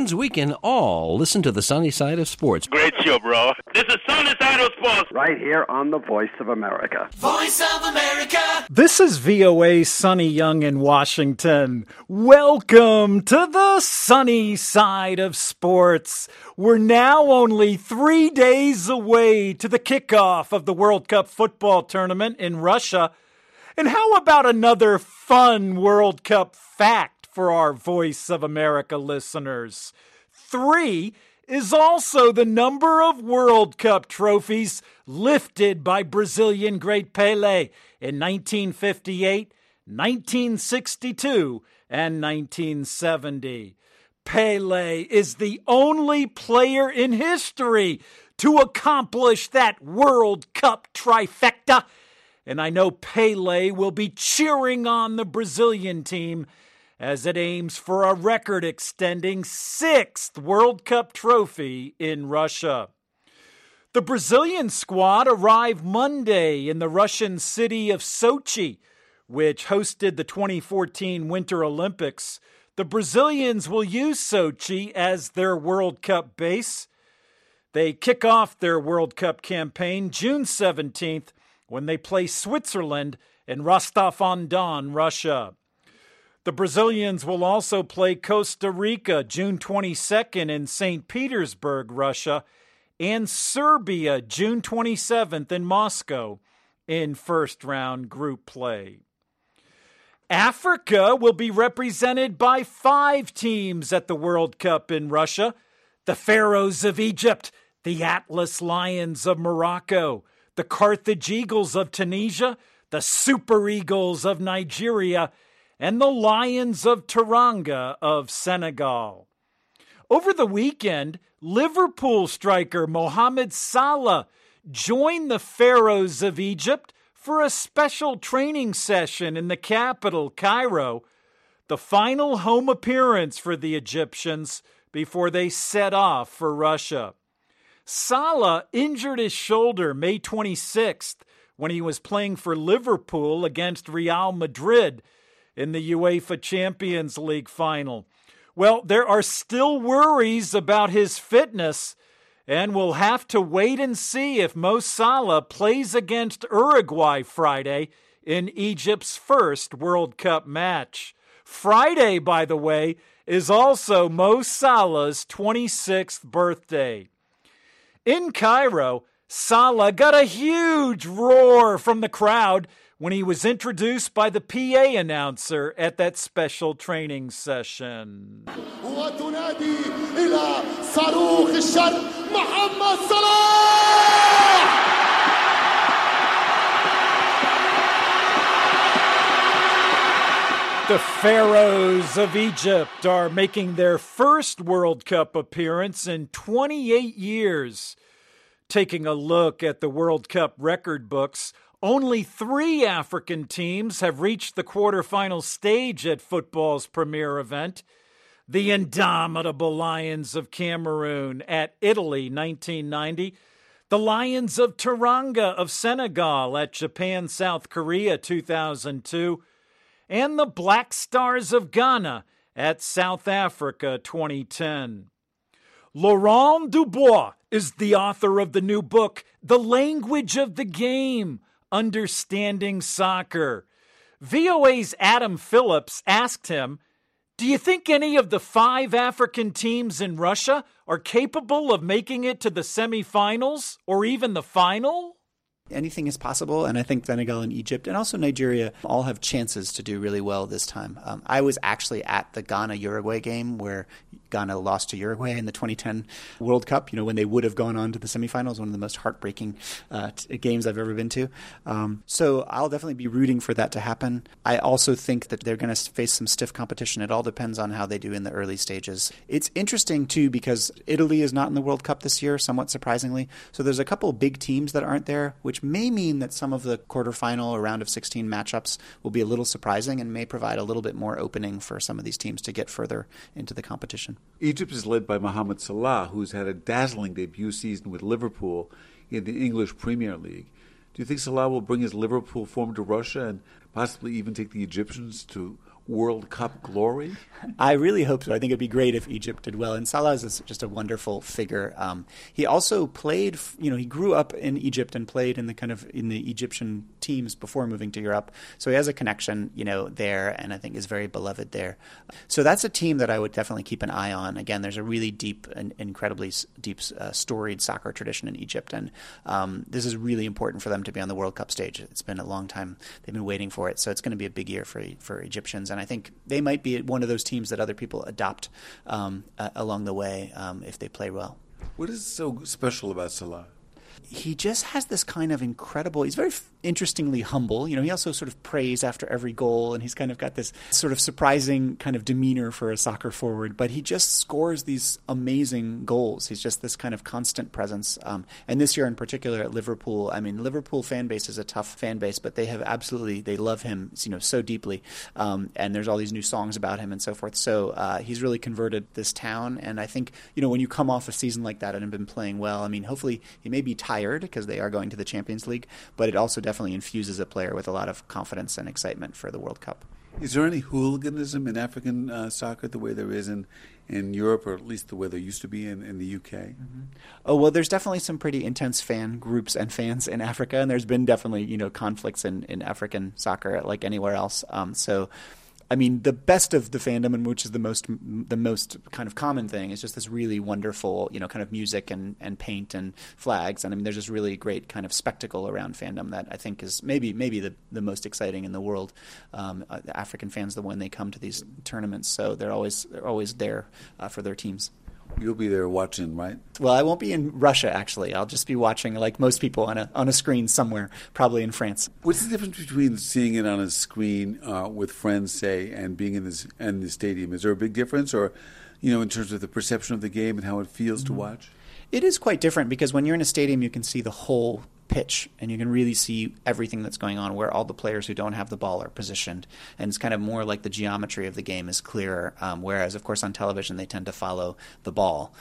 means we can all listen to the sunny side of sports. Great show, bro. This is Sunny Side of Sports. Right here on the Voice of America. Voice of America. This is VOA Sunny Young in Washington. Welcome to the sunny side of sports. We're now only 3 days away to the kickoff of the World Cup football tournament in Russia. And how about another fun World Cup fact for our Voice of America listeners? 3 is also the number of World Cup trophies lifted by Brazilian great Pelé in 1958, 1962, and 1970. Pelé is the only player in history to accomplish that World Cup trifecta. And I know Pelé will be cheering on the Brazilian team as it aims for a record-extending 6th World Cup trophy in Russia. The Brazilian squad arrived Monday in the Russian city of Sochi, which hosted the 2014 Winter Olympics. The Brazilians will use Sochi as their World Cup base. They kick off their World Cup campaign June 17th when they play Switzerland in Rostov-on-Don, Russia. The Brazilians will also play Costa Rica June 22nd in St. Petersburg, Russia, and Serbia June 27th in Moscow in first-round group play. Africa will be represented by 5 teams at the World Cup in Russia: the Pharaohs of Egypt, the Atlas Lions of Morocco, the Carthage Eagles of Tunisia, the Super Eagles of Nigeria, and the Lions of Teranga of Senegal. Over the weekend, Liverpool striker Mohamed Salah joined the Pharaohs of Egypt for a special training session in the capital, Cairo, the final home appearance for the Egyptians before they set off for Russia. Salah injured his shoulder May 26th when he was playing for Liverpool against Real Madrid in the UEFA Champions League final. Well, there are still worries about his fitness, and we'll have to wait and see if Mo Salah plays against Uruguay Friday in Egypt's first World Cup match. Friday, by the way, is also Mo Salah's 26th birthday. In Cairo, Salah got a huge roar from the crowd when he was introduced by the PA announcer at that special training session. وتنادي إلى صاروخ الشرق محمد صلاح. The Pharaohs of Egypt are making their first World Cup appearance in 28 years. Taking a look at the World Cup record books, only 3 African teams have reached the quarterfinal stage at football's premier event. The indomitable Lions of Cameroon at Italy 1990, the Lions of Teranga of Senegal at Japan-South Korea 2002, and the Black Stars of Ghana at South Africa 2010. Laurent Dubois is the author of the new book, The Language of the Game, Understanding Soccer. VOA's Adam Phillips asked him, do you think any of the 5 African teams in Russia are capable of making it to the semifinals or even the final? Anything is possible, and I think Senegal and Egypt and also Nigeria all have chances to do really well this time. I was actually at the Ghana-Uruguay game where Ghana lost to Uruguay in the 2010 World Cup, when they would have gone on to the semifinals, one of the most heartbreaking games I've ever been to. So I'll definitely be rooting for that to happen. I also think that they're going to face some stiff competition. It all depends on how they do in the early stages. It's interesting, too, because Italy is not in the World Cup this year, somewhat surprisingly. So there's a couple big teams that aren't there, which may mean that some of the quarterfinal or round of 16 matchups will be a little surprising and may provide a little bit more opening for some of these teams to get further into the competition. Egypt is led by Mohamed Salah, who's had a dazzling debut season with Liverpool in the English Premier League. Do you think Salah will bring his Liverpool form to Russia and possibly even take the Egyptians to World Cup glory? I really hope so. I think it'd be great if Egypt did well. And Salah is just a wonderful figure. He also played, he grew up in Egypt and played in the Egyptian teams before moving to Europe. So he has a connection, there, and I think is very beloved there. So that's a team that I would definitely keep an eye on. Again, there's a really deep and incredibly deep, storied soccer tradition in Egypt, and this is really important for them to be on the World Cup stage. It's been a long time; they've been waiting for it. So it's going to be a big year for Egyptians, and I think they might be one of those teams that other people adopt along the way if they play well. What is so special about Salah? He just has this kind of incredible, he's very interestingly humble. He also sort of prays after every goal, and he's kind of got this sort of surprising kind of demeanor for a soccer forward, but he just scores these amazing goals. He's just this kind of constant presence. And this year in particular at Liverpool, Liverpool fan base is a tough fan base, but they love him, so deeply. And there's all these new songs about him and so forth. So he's really converted this town. And I think, when you come off a season like that and have been playing well, hopefully he may be tired because they are going to the Champions League, but it also definitely infuses a player with a lot of confidence and excitement for the World Cup. Is there any hooliganism in African soccer the way there is in Europe, or at least the way there used to be in the UK? Mm-hmm. Oh, well, there's definitely some pretty intense fan groups and fans in Africa, and there's been definitely, conflicts in African soccer like anywhere else. The best of the fandom, and which is the most kind of common thing, is just this really wonderful, kind of music and paint and flags. And there's this really great kind of spectacle around fandom that I think is maybe the most exciting in the world. The African fans, when they come to these tournaments, so they're always there for their teams. You'll be there watching, right? Well, I won't be in Russia, actually. I'll just be watching, like most people, on a screen somewhere, probably in France. What's the difference between seeing it on a screen with friends, say, and being in the stadium? Is there a big difference, or, in terms of the perception of the game and how it feels to watch? It is quite different because when you're in a stadium, you can see the whole pitch, and you can really see everything that's going on, where all the players who don't have the ball are positioned, and it's kind of more like the geometry of the game is clearer, whereas of course on television they tend to follow the ball,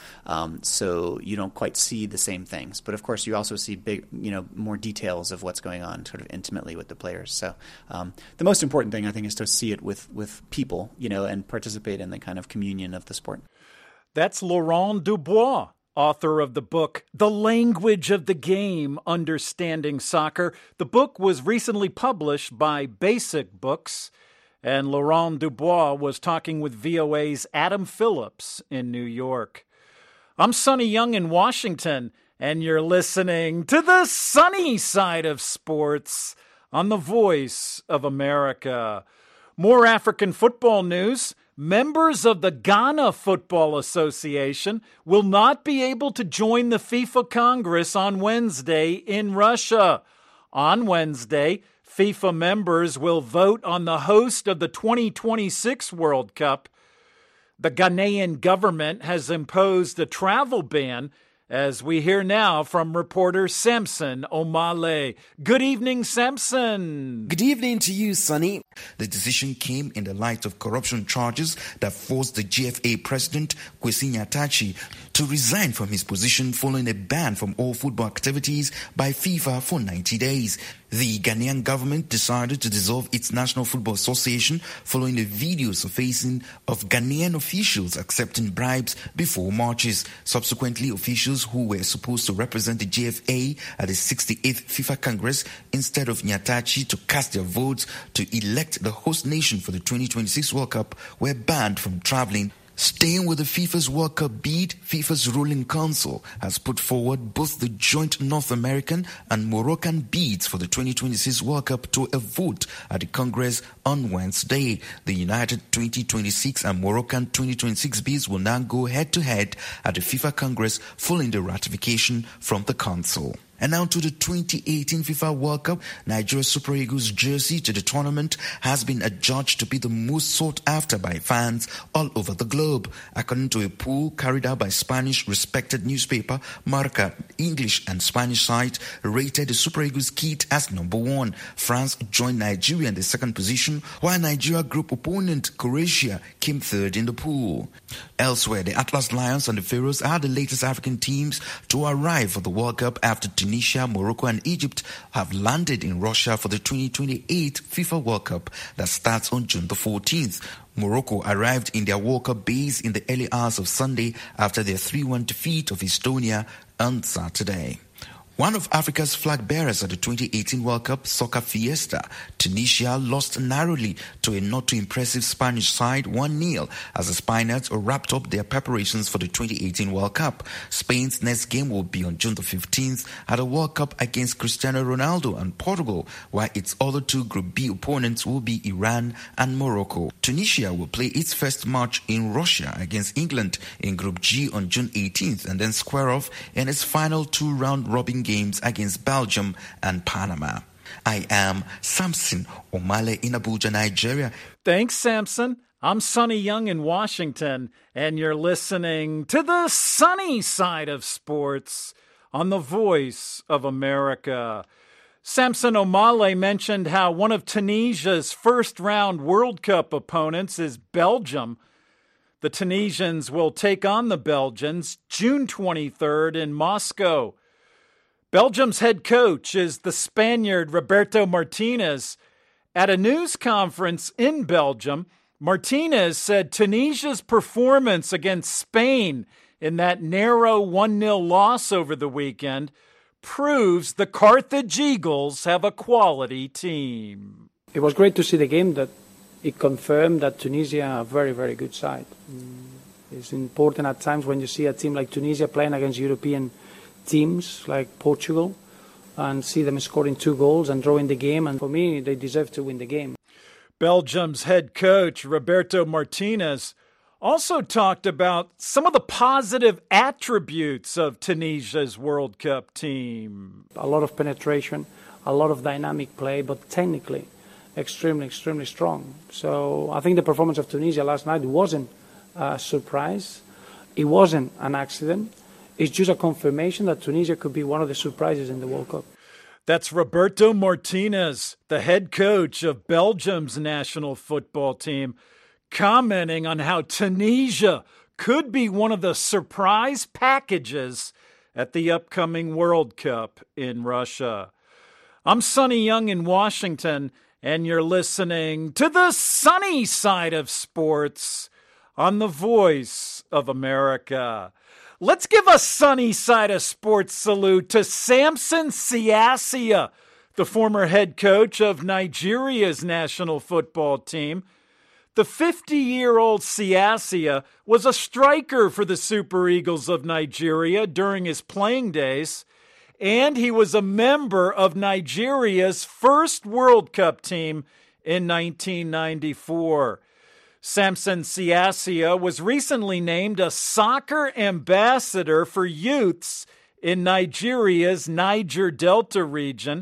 so you don't quite see the same things, but of course you also see big, more details of what's going on sort of intimately with the players. So the most important thing, I think, is to see it with people, and participate in the kind of communion of the sport. That's Laurent Dubois, author of the book, The Language of the Game, Understanding Soccer. The book was recently published by Basic Books, and Laurent Dubois was talking with VOA's Adam Phillips in New York. I'm Sonny Young in Washington, and you're listening to the sunny side of sports on the Voice of America. More African football news. Members of the Ghana Football Association will not be able to join the FIFA Congress on Wednesday in Russia. On Wednesday, FIFA members will vote on the host of the 2026 World Cup. The Ghanaian government has imposed a travel ban, as we hear now from reporter Samson Omale. Good evening, Samson. Good evening to you, Sonny. The decision came in the light of corruption charges that forced the GFA president, Kwesi Nyatachi, to resign from his position following a ban from all football activities by FIFA for 90 days. The Ghanaian government decided to dissolve its National Football Association following the video surfacing of Ghanaian officials accepting bribes before matches. Subsequently, officials who were supposed to represent the GFA at the 68th FIFA Congress, instead of Nyatachi to cast their votes to elect the host nation for the 2026 World Cup, were banned from traveling. Staying with the FIFA's World Cup bid, FIFA's ruling council has put forward both the joint North American and Moroccan bids for the 2026 World Cup to a vote at the Congress on Wednesday. The United 2026 and Moroccan 2026 bids will now go head-to-head at the FIFA Congress following the ratification from the council. And now to the 2018 FIFA World Cup. Nigeria Super Eagles jersey to the tournament has been adjudged to be the most sought after by fans all over the globe. According to a poll carried out by Spanish respected newspaper Marca, English and Spanish site rated the Super Eagles kit as number 1. France joined Nigeria in the second position, while Nigeria group opponent Croatia came third in the pool. Elsewhere, the Atlas Lions and the Pharaohs are the latest African teams to arrive for the World Cup after Tunisia, Morocco and Egypt have landed in Russia for the 2028 FIFA World Cup that starts on June the 14th. Morocco arrived in their World Cup base in the early hours of Sunday after their 3-1 defeat of Estonia on Saturday. One of Africa's flag bearers at the 2018 World Cup Soccer Fiesta, Tunisia lost narrowly to a not too impressive Spanish side 1-0 as the Spaniards wrapped up their preparations for the 2018 World Cup. Spain's next game will be on June the 15th at a World Cup against Cristiano Ronaldo and Portugal, while its other two Group B opponents will be Iran and Morocco. Tunisia will play its first match in Russia against England in Group G on June 18th and then square off in its final 2 round-robin games against Belgium and Panama. I am Samson Omale in Abuja, Nigeria. Thanks, Samson. I'm Sonny Young in Washington, and you're listening to the sunny side of sports on the Voice of America. Samson Omale mentioned how one of Tunisia's first-round World Cup opponents is Belgium. The Tunisians will take on the Belgians June 23rd in Moscow. Belgium's head coach is the Spaniard Roberto Martinez. At a news conference in Belgium, Martinez said Tunisia's performance against Spain in that narrow 1-0 loss over the weekend proves the Carthage Eagles have a quality team. It was great to see the game that it confirmed that Tunisia are a very, very good side. It's important at times when you see a team like Tunisia playing against European teams like Portugal and see them scoring 2 goals and drawing the game. And for me, they deserve to win the game. Belgium's head coach, Roberto Martinez, also talked about some of the positive attributes of Tunisia's World Cup team. A lot of penetration, a lot of dynamic play, but technically extremely, extremely strong. So I think the performance of Tunisia last night wasn't a surprise. It wasn't an accident. It's just a confirmation that Tunisia could be one of the surprises in the World Cup. That's Roberto Martinez, the head coach of Belgium's national football team, commenting on how Tunisia could be one of the surprise packages at the upcoming World Cup in Russia. I'm Sonny Young in Washington, and you're listening to the sunny side of sports on the Voice of America. Let's give a sunny side of sports salute to Samson Siasia, the former head coach of Nigeria's national football team. The 50-year-old Siasia was a striker for the Super Eagles of Nigeria during his playing days, and he was a member of Nigeria's first World Cup team in 1994. Samson Siasia was recently named a soccer ambassador for youths in Nigeria's Niger Delta region.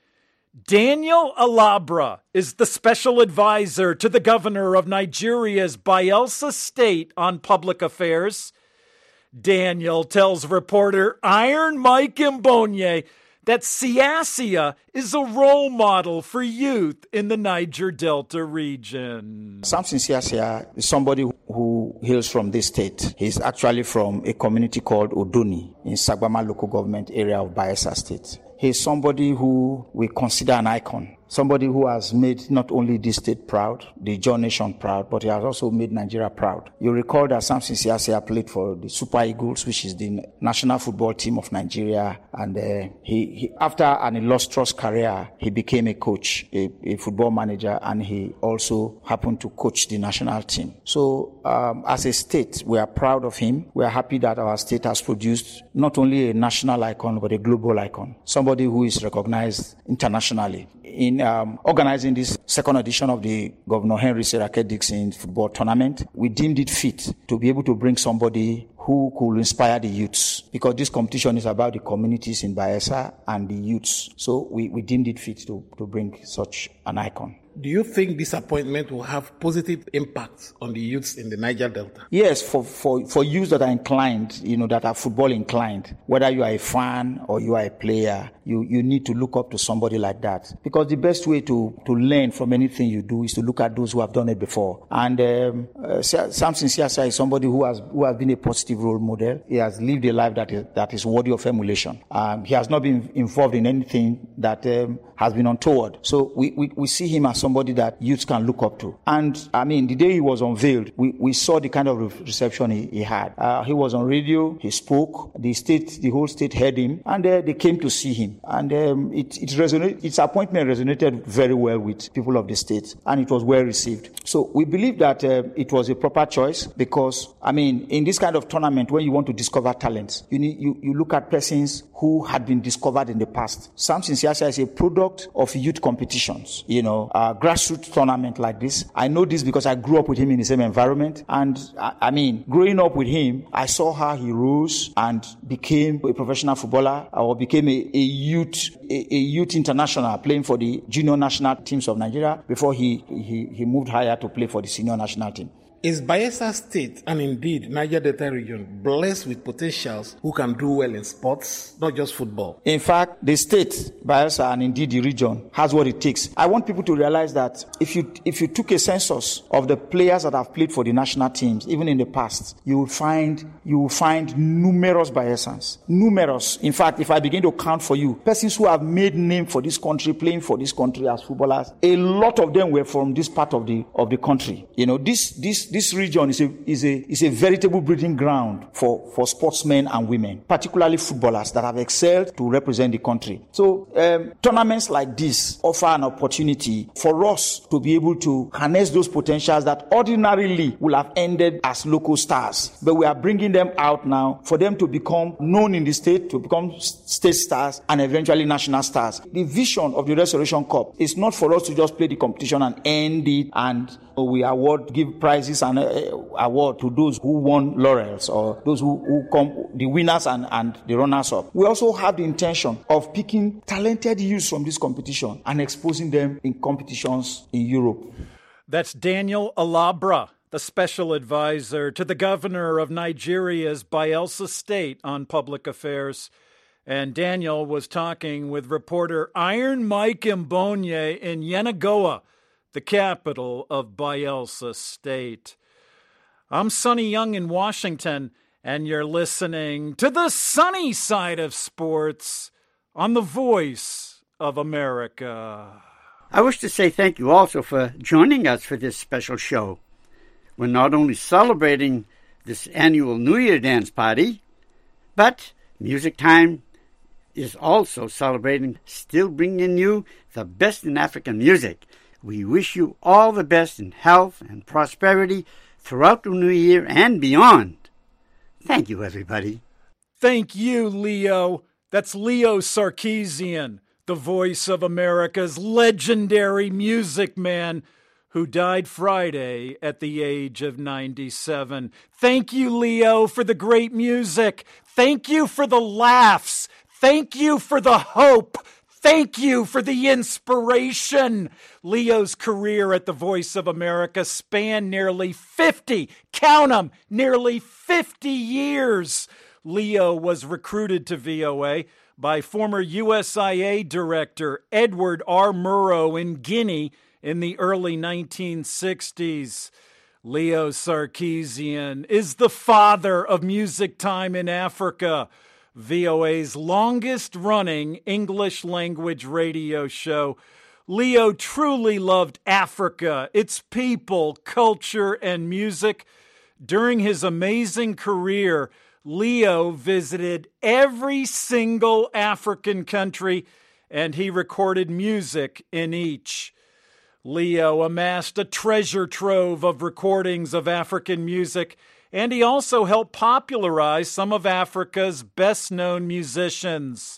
Daniel Alabra is the special advisor to the governor of Nigeria's Bayelsa State on public affairs. Daniel tells reporter Iron Mike Mbonye that Siasia is a role model for youth in the Niger Delta region. Samson Siasia is somebody who hails from this state. He's actually from a community called Odoni in Sagbama local government area of Bayelsa State. He's somebody who we consider an icon. Somebody who has made not only this state proud, the John Nation proud, but he has also made Nigeria proud. You recall that Samson Siasia played for the Super Eagles, which is the national football team of Nigeria. And he after an illustrious career, he became a coach, a football manager, and he also happened to coach the national team. So as a state, we are proud of him. We are happy that our state has produced not only a national icon, but a global icon, somebody who is recognized internationally. In organizing this second edition of the Governor Henry Serake Dixon football tournament, we deemed it fit to be able to bring somebody who could inspire the youths, because this competition is about the communities in Bayelsa and the youths. So we deemed it fit to bring such an icon. Do you think this appointment will have positive impact on the youths in the Niger Delta? Yes, for youths that are inclined, that are football inclined, whether you are a fan or you are a player, you need to look up to somebody like that. Because the best way to learn from anything you do is to look at those who have done it before. And Samson Siasa is somebody who has been a positive role model. He has lived a life that is worthy of emulation. He has not been involved in anything that has been untoward. So we see him as somebody that youths can look up to. And the day he was unveiled, we saw the kind of reception he had. He was on radio, he spoke, the whole state heard him, and they came to see him. And its appointment resonated very well with people of the state, and it was well received. So we believe that it was a proper choice because, in this kind of tournament, when you want to discover talents, you look at persons who had been discovered in the past. Samson Siasa is a product of youth competitions, grassroots tournament like this. I know this because I grew up with him in the same environment. And growing up with him, I saw how he rose and became a professional footballer or became a youth international playing for the junior national teams of Nigeria before he moved higher to play for the senior national team. Is Bayelsa State, and indeed Niger Delta region, blessed with potentials who can do well in sports, not just football? In fact, the state, Bayelsa, and indeed the region, has what it takes. I want people to realize that if you took a census of the players that have played for the national teams, even in the past, you will find numerous Bayelsans. Numerous. In fact, if I begin to count for you, persons who have made name for this country, playing for this country as footballers, a lot of them were from this part of the country. This region is a veritable breeding ground for sportsmen and women, particularly footballers that have excelled to represent the country. So tournaments like this offer an opportunity for us to be able to harness those potentials that ordinarily will have ended as local stars. But we are bringing them out now for them to become known in the state, to become state stars and eventually national stars. The vision of the Restoration Cup is not for us to just play the competition and end it and we give prizes and award to those who won laurels or those who come, the winners and the runners-up. We also have the intention of picking talented youths from this competition and exposing them in competitions in Europe. That's Daniel Alabra, the special advisor to the governor of Nigeria's Bayelsa State on public affairs. And Daniel was talking with reporter Iron Mike Mbonye in Yenagoa, the capital of Bayelsa State. I'm Sonny Young in Washington, and you're listening to the sunny side of sports on the Voice of America. I wish to say thank you also for joining us for this special show. We're not only celebrating this annual New Year dance party, but Music Time is also celebrating, still bringing you the best in African music. We wish you all the best in health and prosperity throughout the new year and beyond. Thank you, everybody. Thank you, Leo. That's Leo Sarkeesian, the Voice of America's legendary music man who died Friday at the age of 97. Thank you, Leo, for the great music. Thank you for the laughs. Thank you for the hope. Thank you for the inspiration. Leo's career at the Voice of America spanned nearly 50, count them, nearly 50 years. Leo was recruited to VOA by former USIA director Edward R. Murrow in Guinea in the early 1960s. Leo Sarkeesian is the father of Music Time in Africa, VOA's longest-running English-language radio show. Leo truly loved Africa, its people, culture, and music. During his amazing career, Leo visited every single African country, and he recorded music in each. Leo amassed a treasure trove of recordings of African music, and he also helped popularize some of Africa's best-known musicians.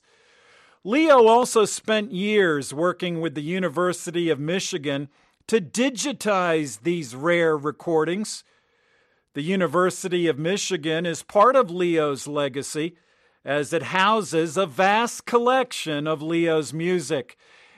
Leo also spent years working with the University of Michigan to digitize these rare recordings. The University of Michigan is part of Leo's legacy, as it houses a vast collection of Leo's music.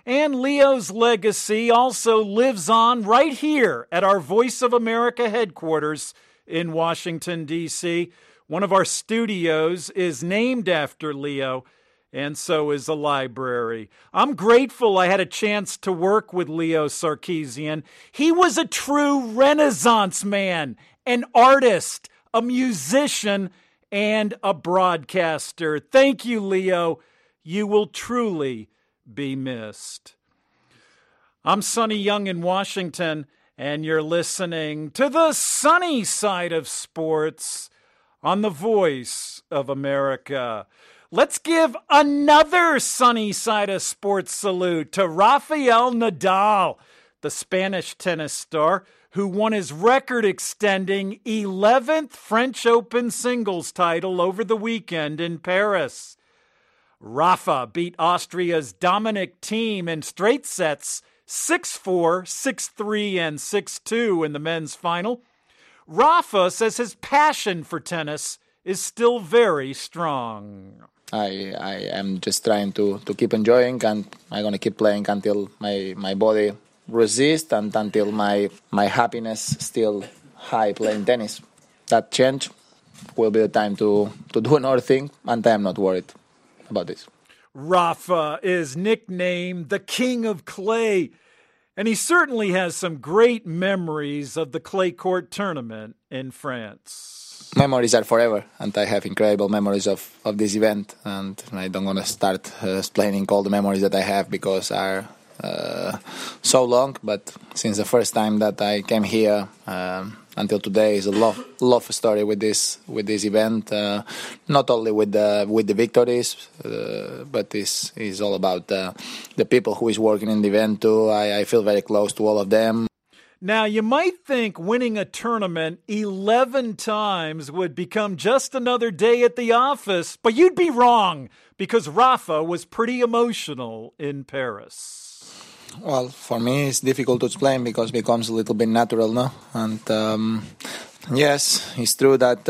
And Leo's legacy also lives on right here at our Voice of America headquarters in Washington, D.C. One of our studios is named after Leo, and so is the library. I'm grateful I had a chance to work with Leo Sarkisian. He was a true Renaissance man, an artist, a musician, and a broadcaster. Thank you, Leo. You will truly be missed. I'm Sonny Young in Washington, and you're listening to the sunny side of sports on the Voice of America. Let's give another sunny side of sports salute to Rafael Nadal, the Spanish tennis star who won his record-extending 11th French Open singles title over the weekend in Paris. Rafa beat Austria's Dominic Thiem in straight sets 6-4, 6-3, and 6-2 in the men's final. Rafa says his passion for tennis is still very strong. I am just trying to keep enjoying, and I'm going to keep playing until my body resists and until my happiness still high playing tennis. That change will be the time to do another thing, and I am not worried about this. Rafa is nicknamed the King of Clay, and he certainly has some great memories of the clay court tournament in France. Memories are forever, and I have incredible memories of this event, and I don't want to start explaining all the memories that I have because are so long, but since the first time that I came here until today is a love story with this event, not only with the victories, but this is all about the people who is working in the event too. I feel very close to all of them. Now, you might think winning a tournament 11 times would become just another day at the office, but you'd be wrong, because Rafa was pretty emotional in Paris. Well, for me, it's difficult to explain because it becomes a little bit natural, no? And yes, it's true that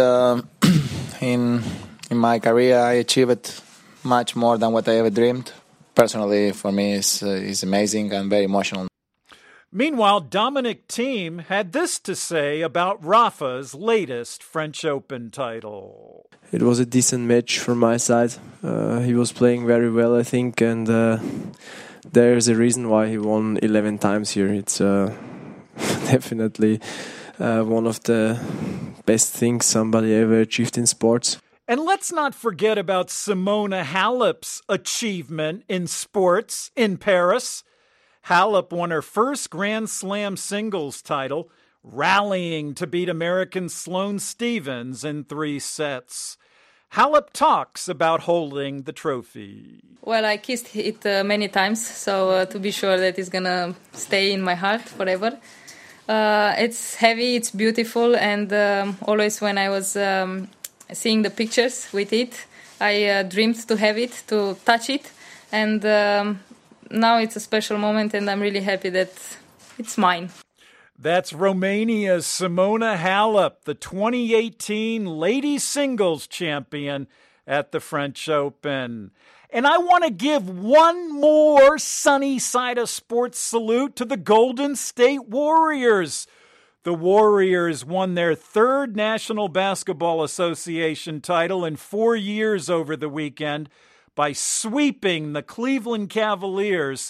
in my career I achieved much more than what I ever dreamed. Personally, for me, it's amazing and very emotional. Meanwhile, Dominic Thiem had this to say about Rafa's latest French Open title. It was a decent match from my side. He was playing very well, I think, and there's a reason why he won 11 times here. It's definitely one of the best things somebody ever achieved in sports. And let's not forget about Simona Halep's achievement in sports in Paris. Halep won her first Grand Slam singles title, rallying to beat American Sloane Stephens in 3 sets. Halep talks about holding the trophy. Well, I kissed it many times, so to be sure that it's going to stay in my heart forever. It's heavy, it's beautiful, and always when I was seeing the pictures with it, I dreamed to have it, to touch it, and now it's a special moment, and I'm really happy that it's mine. That's Romania's Simona Halep, the 2018 ladies singles champion at the French Open. And I want to give one more sunny side of sports salute to the Golden State Warriors. The Warriors won their 3rd National Basketball Association title in 4 years over the weekend by sweeping the Cleveland Cavaliers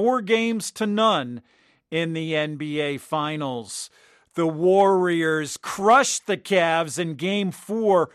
4-0 in the NBA Finals. The Warriors crushed the Cavs in Game 4,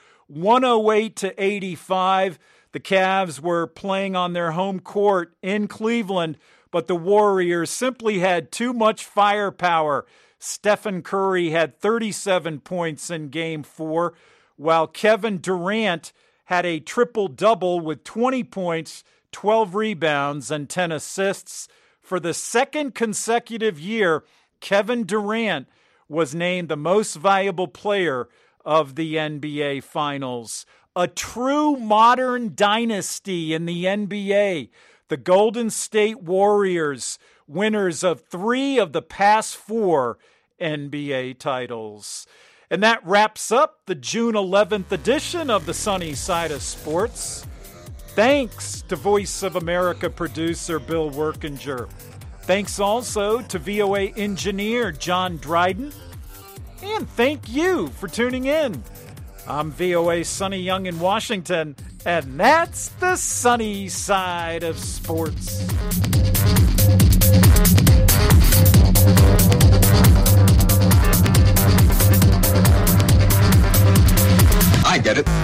108-85. The Cavs were playing on their home court in Cleveland, but the Warriors simply had too much firepower. Stephen Curry had 37 points in Game 4, while Kevin Durant had a triple-double with 20 points, 12 rebounds, and 10 assists. For the 2nd consecutive year, Kevin Durant was named the most valuable player of the NBA Finals. A true modern dynasty in the NBA. The Golden State Warriors, winners of 3 of the past 4 NBA titles. And that wraps up the June 11th edition of the Sunny Side of Sports. Thanks to Voice of America producer Bill Workinger. Thanks also to VOA engineer John Dryden. And thank you for tuning in. I'm VOA Sonny Young in Washington, and that's the sunny side of sports. I get it.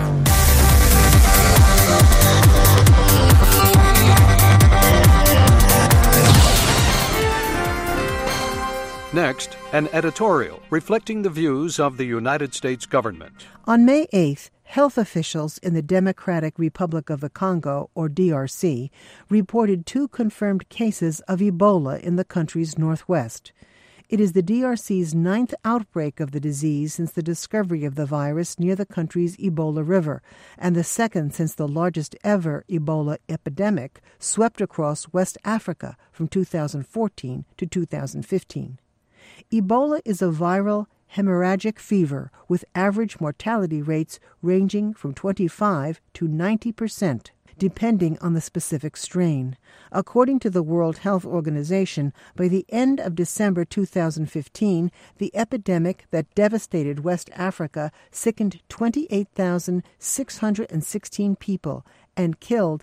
Next, an editorial reflecting the views of the United States government. On May 8th, health officials in the Democratic Republic of the Congo, or DRC, reported 2 confirmed cases of Ebola in the country's northwest. It is the DRC's 9th outbreak of the disease since the discovery of the virus near the country's Ebola River, and the second since the largest ever Ebola epidemic swept across West Africa from 2014 to 2015. Ebola is a viral hemorrhagic fever with average mortality rates ranging from 25 to 90%, depending on the specific strain. According to the World Health Organization, by the end of December 2015, the epidemic that devastated West Africa sickened 28,616 people and killed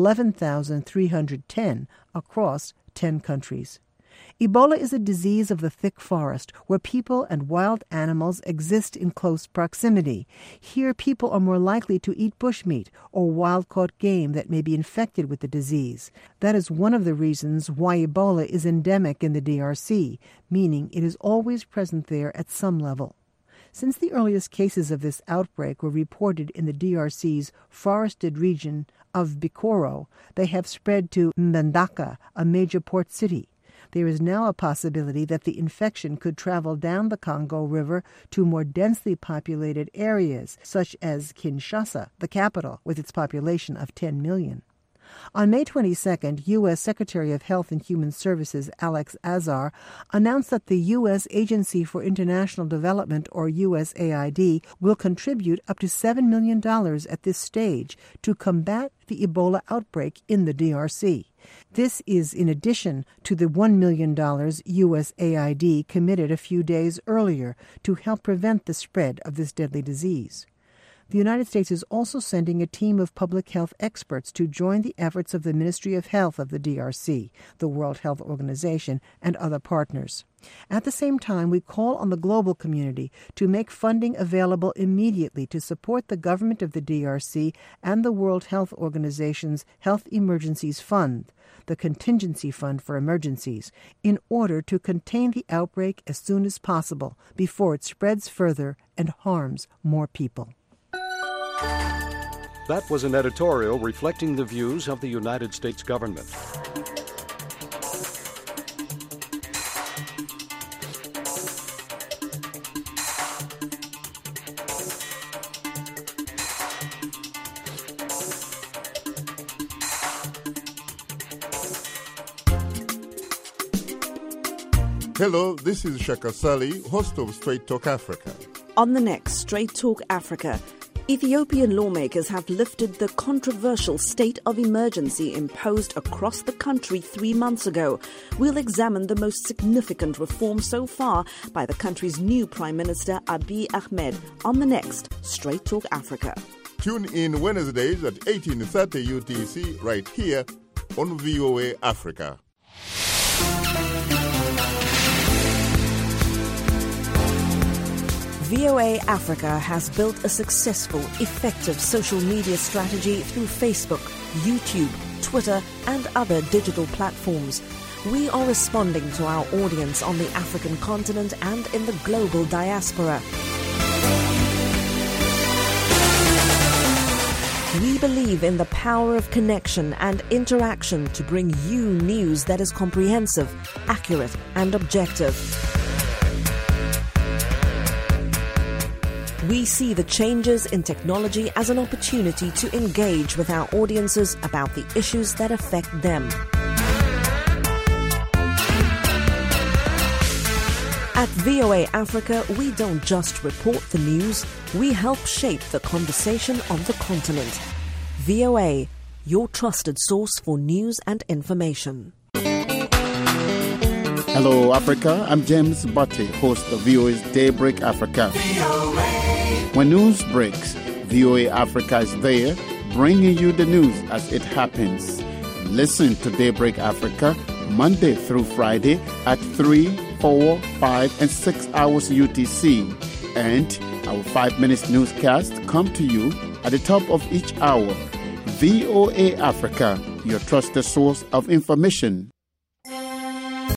11,310 across 10 countries. Ebola is a disease of the thick forest where people and wild animals exist in close proximity. Here, people are more likely to eat bushmeat or wild-caught game that may be infected with the disease. That is one of the reasons why Ebola is endemic in the DRC, meaning it is always present there at some level. Since the earliest cases of this outbreak were reported in the DRC's forested region of Bikoro, they have spread to Mbandaka, a major port city. There is now a possibility that the infection could travel down the Congo River to more densely populated areas, such as Kinshasa, the capital, with its population of 10 million. On May 22nd, U.S. Secretary of Health and Human Services Alex Azar announced that the U.S. Agency for International Development, or USAID, will contribute up to $7 million at this stage to combat the Ebola outbreak in the DRC. This is in addition to the $1 million USAID committed a few days earlier to help prevent the spread of this deadly disease. The United States is also sending a team of public health experts to join the efforts of the Ministry of Health of the DRC, the World Health Organization, and other partners. At the same time, we call on the global community to make funding available immediately to support the government of the DRC and the World Health Organization's Health Emergencies Fund, the Contingency Fund for Emergencies, in order to contain the outbreak as soon as possible before it spreads further and harms more people. That was an editorial reflecting the views of the United States government. Hello, this is Shaka Sali, host of Straight Talk Africa. On the next Straight Talk Africa, Ethiopian lawmakers have lifted the controversial state of emergency imposed across the country 3 months ago. We'll examine the most significant reform so far by the country's new Prime Minister Abiy Ahmed on the next Straight Talk Africa. Tune in Wednesdays at 18:30 UTC right here on VOA Africa. VOA Africa has built a successful, effective social media strategy through Facebook, YouTube, Twitter, and other digital platforms. We are responding to our audience on the African continent and in the global diaspora. We believe in the power of connection and interaction to bring you news that is comprehensive, accurate, and objective. We see the changes in technology as an opportunity to engage with our audiences about the issues that affect them. At VOA Africa, we don't just report the news, we help shape the conversation on the continent. VOA, your trusted source for news and information. Hello, Africa. I'm James Butte, host of VOA's Daybreak Africa. When news breaks, VOA Africa is there, bringing you the news as it happens. Listen to Daybreak Africa Monday through Friday at 3, 4, 5, and 6 hours UTC. And our 5-minute newscast come to you at the top of each hour. VOA Africa, your trusted source of information.